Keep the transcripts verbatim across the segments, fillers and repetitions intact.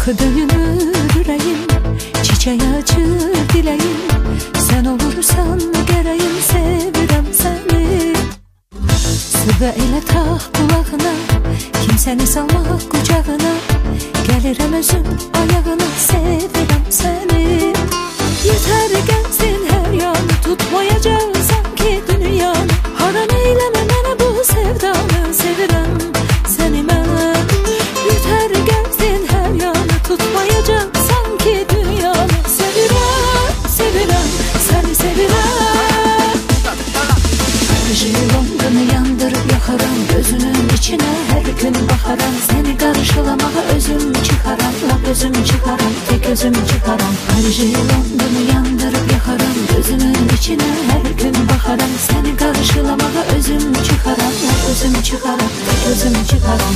Axı döyünür ürəyim, çiçək açır diləyim. Sən olursan gərəyim, sevirəm səni. Sığa elə tax qulağına, kimsəni salmaq qucağına. Gəlirəm özüm ayağına, sevirəm səni. Yetər gəzsin hər yanı, tutmayacaq sanki dünyanı. Haram eyləmə mənə bu sevdanı, sevirəm səni mən. Yetər gəzsin hər yanı, tutmayacaq sanki dünyanı. Sevirəm, sevirəm, səni sevirəm. Jilondunu yandırıb yaxaram, gözünün içinə hər gün baxaram. Səni qarşılamağa özüm çıxaram, lap özüm çıxaram, tek özüm çıxaram. Jilondunu yandırıb yaxaram, gözünün içinə hər gün baxaram. Səni qarşılamağa özüm çıxaram, lap özüm çıxaram, tek özüm çıxaram.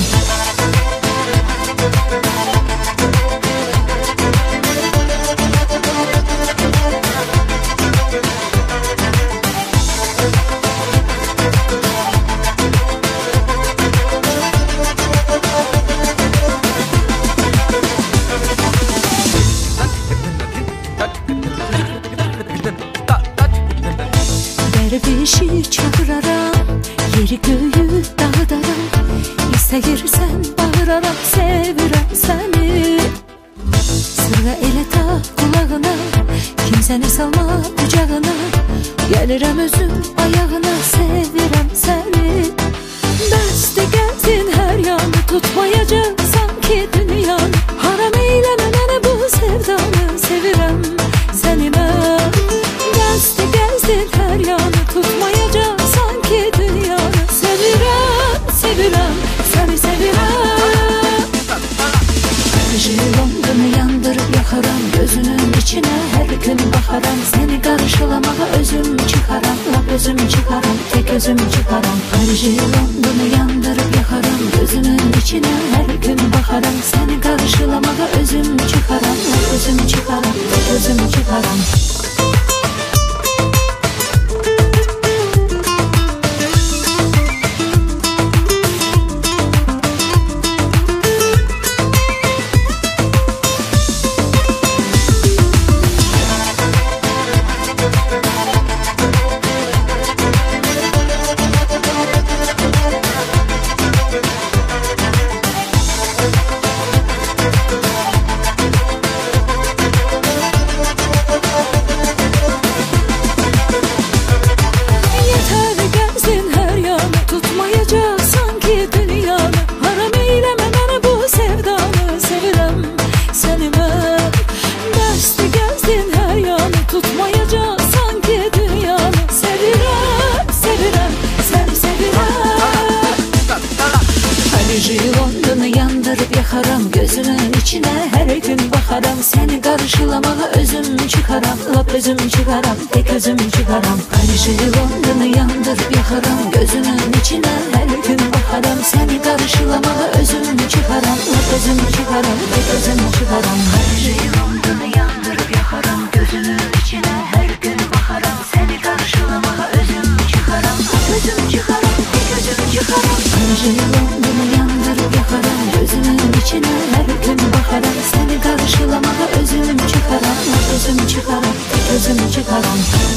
Dərvişi çağıraram, yeri göyü dağıdaram. İstəyirsən bağıraram, sevirəm səni. Sığa elə tax qulağına, kimsəni salma qucağına. Gəlirəm özüm ayağına, sevirəm səni. Bəsdir gəzsin hər yanı, tutmayacaq sanki dünyanı. Haram eyləmə mənə bu sevdanı, sevirəm səni mən. Bəsdir gəzsin hər yanı, tutmayacaq sanki dünyanı. Sevirəm, sevirəm, səni sevirəm. Jilondunu yandırıb yaxaram, gözünün içinə hər gün baxaram. Səni qarşılamağa özüm çıxaram, lap özüm çıxaram, tek özüm çıxaram. Jilondunu yandırıb yaxaram, gözünün içinə hər gün baxaram. Səni qarşılamağa özüm çıxaram, lap özüm çıxaram, tek özüm çıxaram. Tutmayacaq sanki dünyanı. Sevirəm, sevirəm, səni sevirəm. Jilondunu yandırıb yaxaram, gözünün içinə hər gün baxaram. Səni qarşılamağa özüm çıxaram, lap özüm çıxaram, tek özüm çıxaram. Jilondunu yandırıb yaxaram, gözünün içinə hər gün baxaram. Səni qarşılamağa özüm çıxaram, lap özüm çıxaram, tek özüm çıxaram. Jilondunu yandırıb yaxaram, gözünün içinə hər gün baxaram. Səni qarşılamağa özüm çıxaram, lap özüm çıxaram, tek özüm çıxaram. Jilondunu yandırıb yaxaram, gözünün içinə hər gün baxaram. Səni qarşılamağa özüm çıxaram, lap özüm çıxaram, tek özüm çıxaram.